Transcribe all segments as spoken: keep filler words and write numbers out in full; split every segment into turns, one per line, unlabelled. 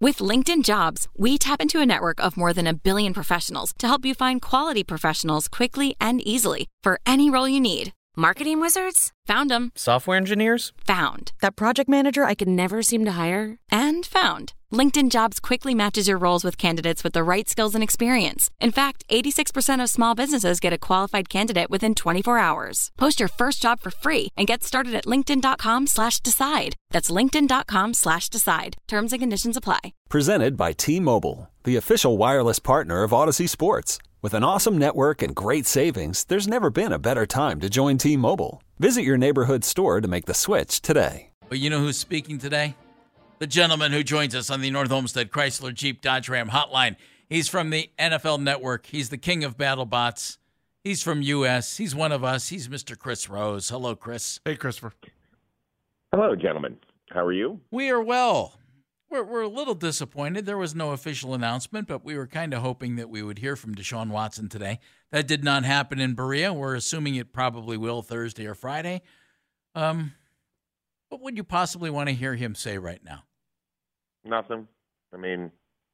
With LinkedIn Jobs, we tap into a network of more than a billion professionals to help you find quality professionals quickly and easily for any role you need. Marketing wizards? Found them.
Software engineers?
Found. That project manager I could never seem to hire? And found. LinkedIn Jobs quickly matches your roles with candidates with the right skills and experience. In fact, eighty-six percent of small businesses get a qualified candidate within twenty-four hours. Post your first job for free and get started at linkedin.com slash decide. That's linkedin.com slash decide. Terms and conditions apply.
Presented by T-Mobile, the official wireless partner of Odyssey Sports. With an awesome network and great savings, there's never been a better time to join T-Mobile. Visit your neighborhood store to make the switch today.
But you know who's speaking today? The gentleman who joins us on the North Olmsted Chrysler Jeep Dodge Ram hotline. He's from the N F L Network. He's the king of BattleBots. He's from U S. He's one of us. He's Mister Chris Rose. Hello, Chris.
Hey, Christopher.
Hello, gentlemen. How are you?
We are well. We're, we're a little disappointed. There was no official announcement, but we were kind of hoping that we would hear from Deshaun Watson today. That did not happen in Berea. We're assuming it probably will Thursday or Friday. Um, what would you possibly want to hear him say right now?
Nothing. I mean,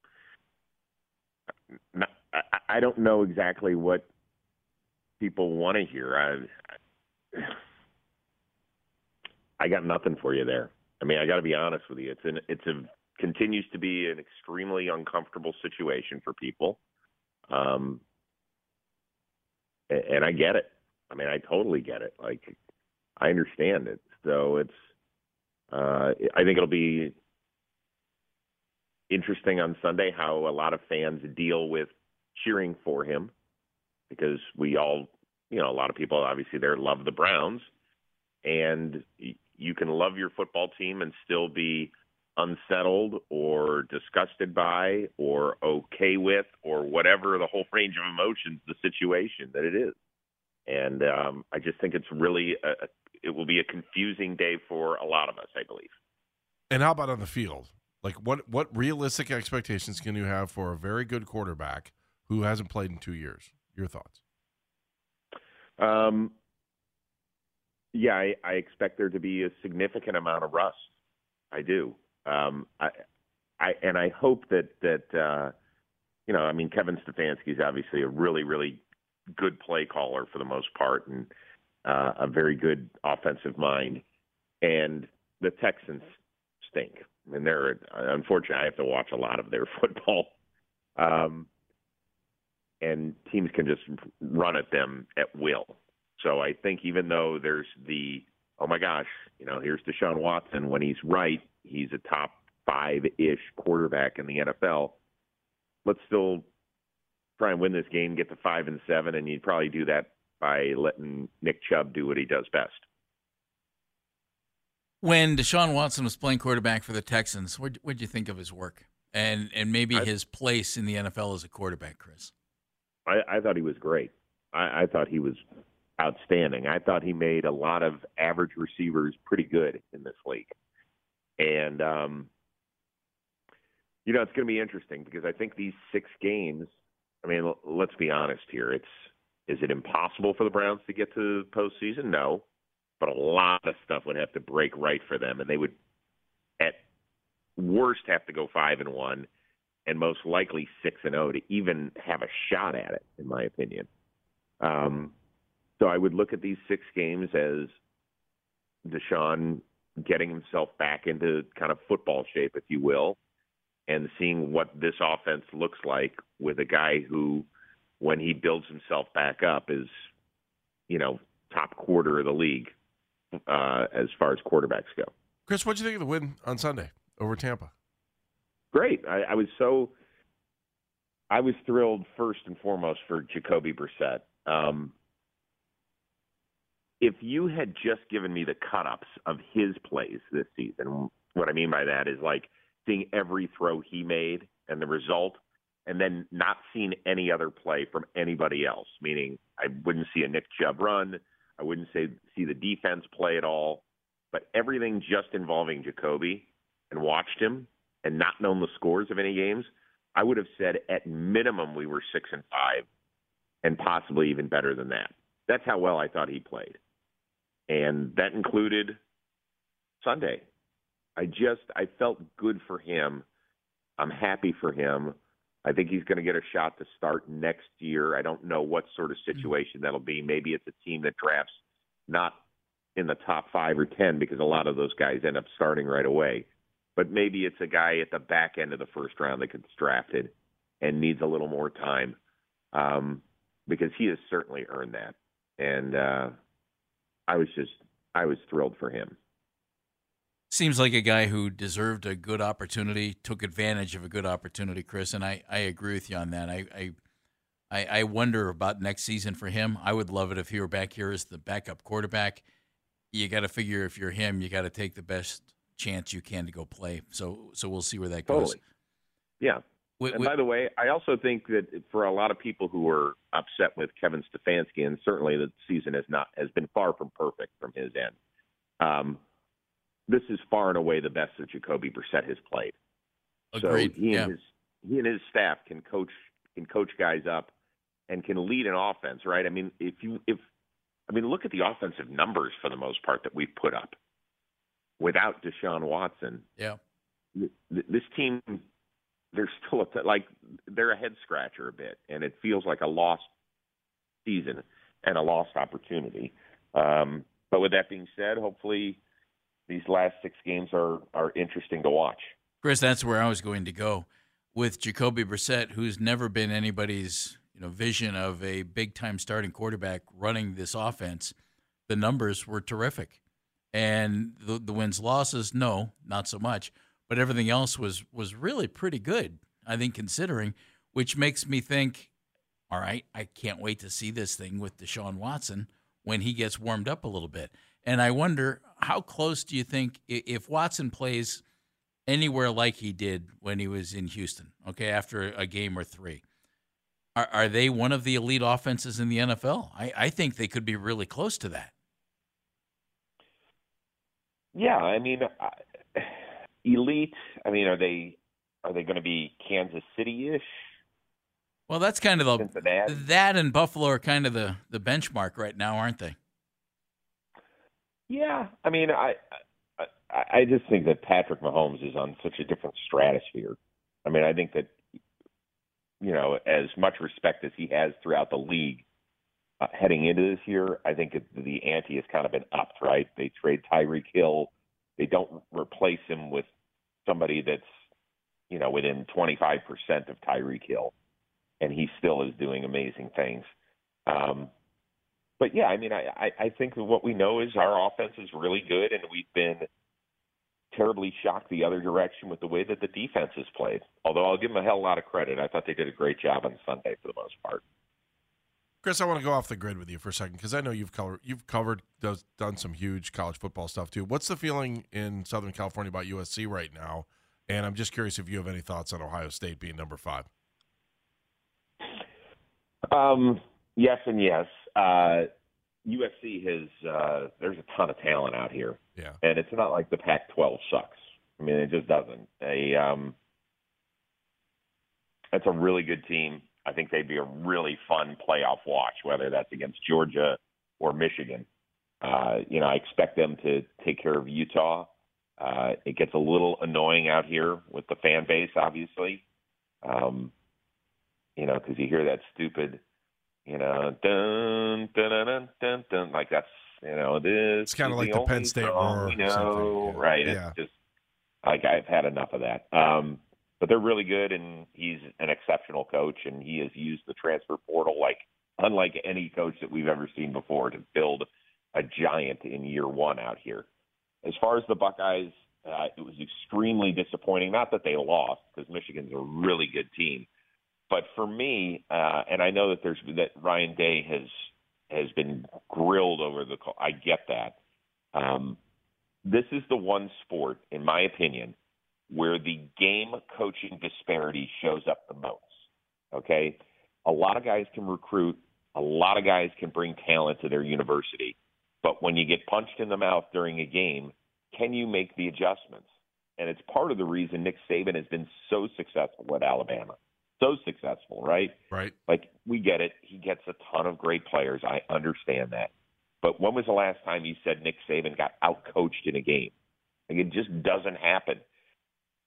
I don't know exactly what people want to hear. I, I got nothing for you there. I mean, I got to be honest with you. It's an, it's a continues to be an extremely uncomfortable situation for people, um, and, and I get it. I mean, I totally get it. Like, I understand it. So it's. Uh, I think it'll be interesting on Sunday how a lot of fans deal with cheering for him, because we all, you know, a lot of people obviously there love the Browns, and you can love your football team and still be unsettled or disgusted by or okay with or whatever the whole range of emotions, the situation that it is. And um, I just think it's really, a, it will be a confusing day for a lot of us, I believe.
And how about on the field? Like, what, what realistic expectations can you have for a very good quarterback who hasn't played in two years? Your thoughts?
Um, yeah, I, I expect there to be a significant amount of rust. I do. Um, I, I, and I hope that, that uh, you know, I mean, Kevin Stefanski is obviously a really, really good play caller for the most part, and uh, a very good offensive mind. And the Texans stink. I mean, they're, unfortunately, I have to watch a lot of their football. Um, and teams can just run at them at will. So I think even though there's the, oh my gosh, you know, here's Deshaun Watson, when he's right, he's a top five-ish quarterback in the N F L. Let's still try and win this game, get to five and seven, and you'd probably do that by letting Nick Chubb do what he does best.
When Deshaun Watson was playing quarterback for the Texans, what did you think of his work and and maybe I, his place in the N F L as a quarterback, Chris?
I, I thought he was great. I, I thought he was outstanding. I thought he made a lot of average receivers pretty good in this league. And, um, you know, it's going to be interesting because I think these six games, I mean, l- let's be honest here. It's, is it impossible for the Browns to get to the postseason? No. But a lot of stuff would have to break right for them, and they would, at worst, have to go five and one, and most likely six and zero to even have a shot at it, in my opinion. Um, so I would look at these six games as Deshaun getting himself back into kind of football shape, if you will, and seeing what this offense looks like with a guy who, when he builds himself back up, is, you know, top quarter of the league. Uh, as far as quarterbacks go.
Chris, what did you think of the win on Sunday over Tampa?
Great. I, I was so – I was thrilled first and foremost for Jacoby Brissett. Um, if you had just given me the cut-ups of his plays this season, what I mean by that is like seeing every throw he made and the result, and then not seeing any other play from anybody else, meaning I wouldn't see a Nick Chubb run – I wouldn't say see the defense play at all, but everything just involving Jacoby and watched him and not known the scores of any games, I would have said at minimum we were six and five and possibly even better than that. That's how well I thought he played. And that included Sunday. I just, I felt good for him I'm happy for him. I think he's going to get a shot to start next year. I don't know what sort of situation that'll be. Maybe it's a team that drafts not in the top five or ten because a lot of those guys end up starting right away. But maybe it's a guy at the back end of the first round that gets drafted and needs a little more time um, because he has certainly earned that. And uh, I was just I was thrilled for him.
Seems like a guy who deserved a good opportunity, took advantage of a good opportunity, Chris, and I, I agree with you on that. I, I I wonder about next season for him. I would love it if he were back here as the backup quarterback. You got to figure if you're him, you got to take the best chance you can to go play. So so we'll see where that goes.
Totally. Yeah.
Wait,
and
wait.
by the way, I also think that for a lot of people who were upset with Kevin Stefanski, and certainly the season has not has been far from perfect from his end. Um, this is far and away the best that Jacoby Brissett has played.
Agreed.
So he
yeah.
and his he and his staff can coach can coach guys up and can lead an offense, right? I mean, if you if I mean, look at the offensive numbers for the most part that we've put up without Deshaun Watson.
Yeah.
This team, they're still a, like they're a head scratcher a bit, and it feels like a lost season and a lost opportunity. Um, but with that being said, hopefully these last six games are are interesting to watch.
Chris, that's where I was going to go with Jacoby Brissett, who's never been anybody's you know vision of a big time starting quarterback running this offense. The numbers were terrific, and the the wins losses, no, not so much. But everything else was was really pretty good, I think, considering, which makes me think, all right, I can't wait to see this thing with Deshaun Watson when he gets warmed up a little bit. And I wonder, how close do you think, if Watson plays anywhere like he did when he was in Houston, okay, after a game or three, are, are they one of the elite offenses in the N F L? I, I think they could be really close to that.
Yeah, I mean, I, elite. I mean, are they are they going to be Kansas City-ish?
Well, that's kind of the
Cincinnati?
that and Buffalo are kind of the, the benchmark right now, aren't they?
Yeah, I mean, I, I I just think that Patrick Mahomes is on such a different stratosphere. I mean, I think that you know, as much respect as he has throughout the league uh, heading into this year, I think the ante has kind of been upped. Right? They trade Tyreek Hill. They don't replace him with somebody that's, you know, within twenty-five percent of Tyreek Hill, and he still is doing amazing things. Um, but, yeah, I mean, I, I, I think that what we know is our offense is really good, and we've been terribly shocked the other direction with the way that the defense has played. Although I'll give them a hell of a lot of credit. I thought they did a great job on Sunday for the most part.
Chris, I want to go off the grid with you for a second because I know you've covered, you've covered, does, done some huge college football stuff too. What's the feeling in Southern California about U S C right now? And I'm just curious if you have any thoughts on Ohio State being number five.
Um, yes and yes. Uh, U S C has uh, – there's a ton of talent out here.
Yeah.
And it's not like the Pac twelve sucks. I mean, it just doesn't. They, um, it's a really good team. I think they'd be a really fun playoff watch, whether that's against Georgia or Michigan. Uh, you know, I expect them to take care of Utah. Uh, it gets a little annoying out here with the fan base, obviously. Um, you know, because you hear that stupid, you know, dun, dun, dun, dun, dun, dun, like that's, you know, this.
It's kind of like
the
the Penn
only
State
song
roar.
we
or
know,
something. Yeah.
right?
Yeah.
It's just, like, I've had enough of that. Um, but they're really good, and he's an exceptional coach, and he has used the transfer portal like unlike any coach that we've ever seen before to build a giant in year one out here. As far as the Buckeyes, uh, it was extremely disappointing. Not that they lost, because Michigan's a really good team. But for me, uh, and I know that there's that Ryan Day has has been grilled over the call. I get that. Um, this is the one sport, in my opinion, where the game coaching disparity shows up the most. Okay? A lot of guys can recruit. A lot of guys can bring talent to their university. But when you get punched in the mouth during a game, can you make the adjustments? And it's part of the reason Nick Saban has been so successful at Alabama. So successful, right?
Right.
Like, we get it. He gets a ton of great players. I understand that. But when was the last time you said Nick Saban got out-coached in a game? Like, it just doesn't happen.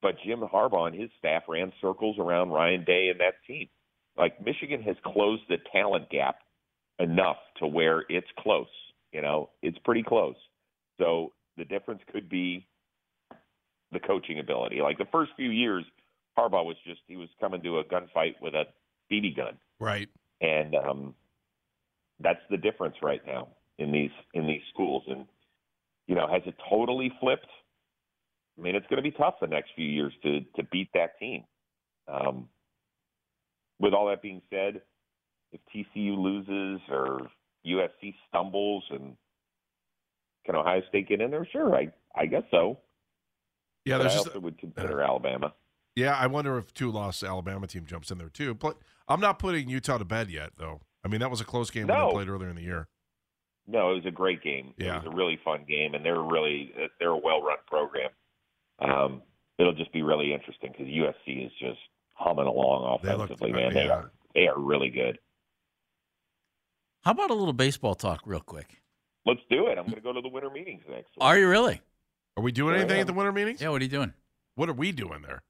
but Jim Harbaugh and his staff ran circles around Ryan Day and that team. Like, Michigan has closed the talent gap enough to where it's close. You know, it's pretty close. So the difference could be the coaching ability. Like, the first few years, Harbaugh was just, he was coming to a gunfight with a B B gun.
Right.
And um, that's the difference right now in these in these schools. And, you know, has it totally flipped? I mean, it's going to be tough the next few years to to beat that team. Um, with all that being said, if T C U loses or U S C stumbles, and can Ohio State get in there? Sure, I I guess so.
Yeah,
but
there's
I
just,
also would consider uh, Alabama.
Yeah, I wonder if two-loss Alabama team jumps in there too. But I'm not putting Utah to bed yet, though. I mean, that was a close game
no.
when they played earlier in the year.
No, it was a great game.
Yeah.
It was a really fun game, and they're really they're a well-run program. Um, it'll just be really interesting because U S C is just humming along offensively,
they look,
man.
yeah.
They are they are really good.
How about a little baseball talk real quick?
Let's do it. I'm going to go to the winter meetings next week.
Are you really?
Are we doing anything at the winter meetings?
Yeah, what are you doing?
What are we doing there?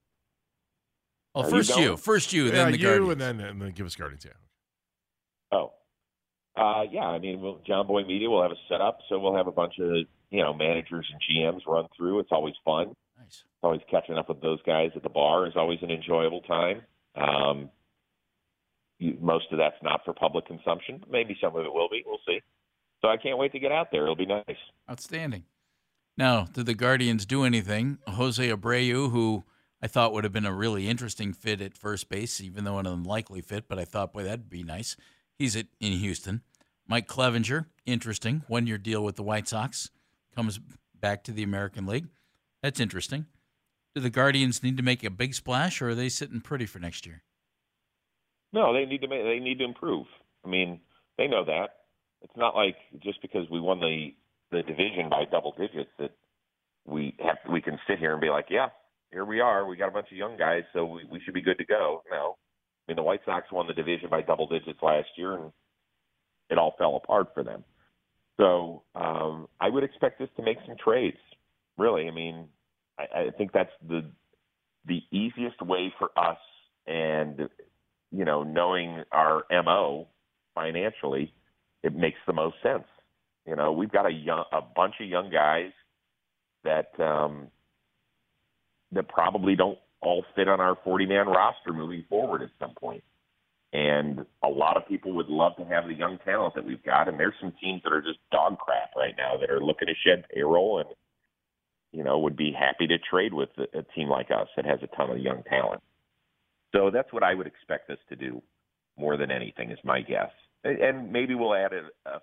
Oh,
Are
first
you,
you, first you,
yeah,
then the
you,
Guardians.
and then and then give us Guardians. Yeah.
Oh, uh, yeah. I mean, we'll, John Boy Media will have a setup, so we'll have a bunch of you know managers and G Ms run through. It's always fun.
Nice.
It's always catching up with those guys at the bar is always an enjoyable time. Um, you, most of that's not for public consumption. Maybe some of it will be. We'll see. So I can't wait to get out there. It'll be nice.
Outstanding. Now, did the Guardians do anything? Jose Abreu, who I thought would have been a really interesting fit at first base, even though an unlikely fit, but I thought, boy, that'd be nice. He's at, in Houston. Mike Clevenger, interesting. One-year deal with the White Sox. Comes back to the American League. That's interesting. Do the Guardians need to make a big splash, or are they sitting pretty for next year?
No, they need to make, they need to improve. I mean, they know that. It's not like just because we won the, the division by double digits that we have we can sit here and be like, yeah, here we are. We got a bunch of young guys, so we, we should be good to go. No. I mean, the White Sox won the division by double digits last year, and it all fell apart for them. So um, I would expect us to make some trades, really. I mean, I, I think that's the the easiest way for us, and, you know, knowing our M O financially, it makes the most sense. You know, we've got a young, a bunch of young guys that um, that probably don't all fit on our forty-man roster moving forward at some point. And a lot of people would love to have the young talent that we've got. And there's some teams that are just dog crap right now that are looking to shed payroll and, you know, would be happy to trade with a, a team like us that has a ton of young talent. So that's what I would expect us to do more than anything is my guess. And, and maybe we'll add a, a,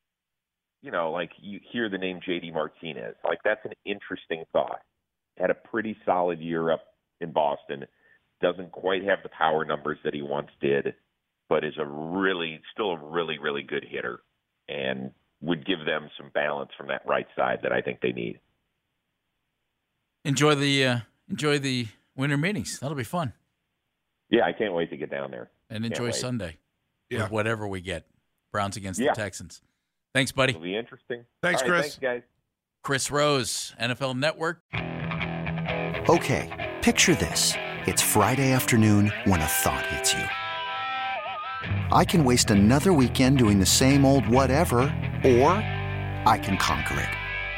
you know, like you hear the name J D Martinez. Like, that's an interesting thought. Had a pretty solid year up in Boston. Doesn't quite have the power numbers that he once did, but is a really, still a really, really good hitter and would give them some balance from that right side that I think they need.
Enjoy the uh, enjoy the winter meetings. That'll be fun.
Yeah, I can't wait to get down there.
And enjoy Sunday.
Yeah.
With whatever we get. Browns against
Yeah.
the Texans. Thanks, buddy.
It'll be interesting.
Thanks,
All right,
Chris.
Thanks, guys.
Chris Rose, N F L Network.
Okay, picture this. It's Friday afternoon when a thought hits you. I can waste another weekend doing the same old whatever, or I can conquer it.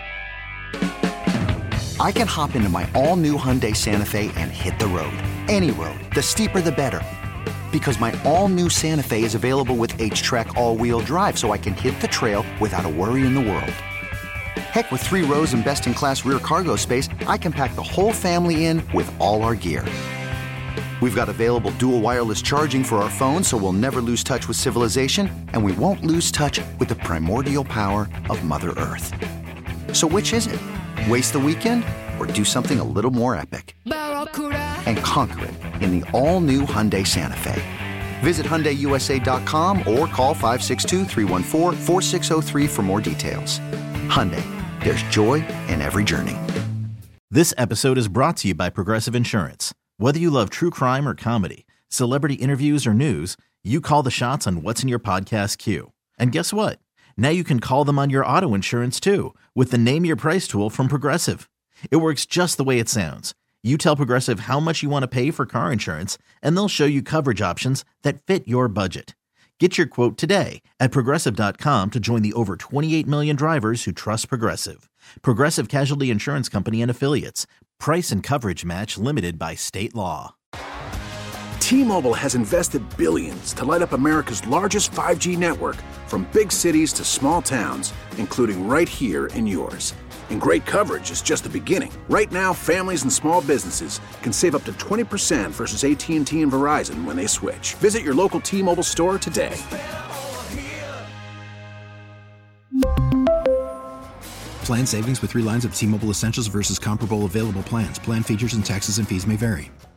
I can hop into my all-new Hyundai Santa Fe and hit the road. Any road. The steeper, the better. Because my all-new Santa Fe is available with H-Track all-wheel drive, so I can hit the trail without a worry in the world. Heck, with three rows and best-in-class rear cargo space, I can pack the whole family in with all our gear. We've got available dual wireless charging for our phones, so we'll never lose touch with civilization, and we won't lose touch with the primordial power of Mother Earth. So which is it? Waste the weekend or do something a little more epic? And conquer it in the all-new Hyundai Santa Fe. Visit Hyundai U S A dot com or call five six two, three one four, four six zero three for more details. Hyundai, there's joy in every journey.
This episode is brought to you by Progressive Insurance. Whether you love true crime or comedy, celebrity interviews or news, you call the shots on what's in your podcast queue. And guess what? Now you can call them on your auto insurance too with the Name Your Price tool from Progressive. It works just the way it sounds. You tell Progressive how much you want to pay for car insurance, and they'll show you coverage options that fit your budget. Get your quote today at Progressive dot com to join the over twenty-eight million drivers who trust Progressive. Progressive Casualty Insurance Company and Affiliates. Price and coverage match limited by state law.
T-Mobile has invested billions to light up America's largest five G network, from big cities to small towns, including right here in yours. And great coverage is just the beginning. Right now, families and small businesses can save up to twenty percent versus A T and T and Verizon when they switch. Visit your local T-Mobile store today.
Plan savings with three lines of T-Mobile Essentials versus comparable available plans. Plan features and taxes and fees may vary.